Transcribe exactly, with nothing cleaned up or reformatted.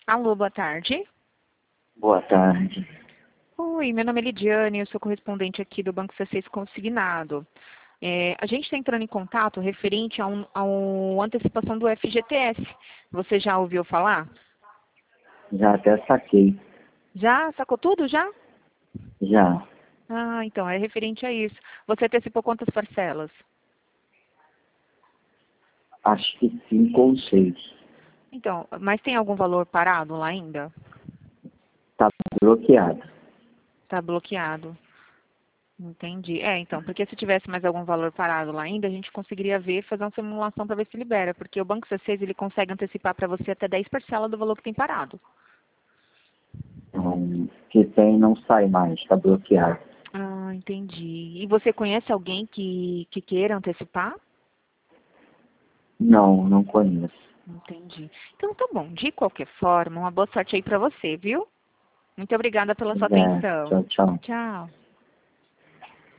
Alô, boa tarde. Boa tarde. Oi, meu nome é Lidiane, eu sou correspondente aqui do Banco C seis Consignado. É, a gente está entrando em contato referente a, um, a uma antecipação do F G T S. Você já ouviu falar? Já até saquei. Já? Sacou tudo já? Já. Ah, então, é referente a isso. Você antecipou quantas parcelas? Acho que cinco ou seis. Então, mas tem algum valor parado lá ainda? Tá bloqueado. Está bloqueado. Entendi. É, então, porque se tivesse mais algum valor parado lá ainda, a gente conseguiria ver, fazer uma simulação para ver se libera, porque o Banco C seis ele consegue antecipar para você até dez parcelas do valor que tem parado. Então, que tem não sai mais, tá bloqueado. Ah, entendi. E você conhece alguém que, que queira antecipar? Não, não conheço. Entendi. Então tá bom. De qualquer forma, uma boa sorte aí para você, viu? Muito obrigada pela sua É, atenção. tchau, tchau. Tchau.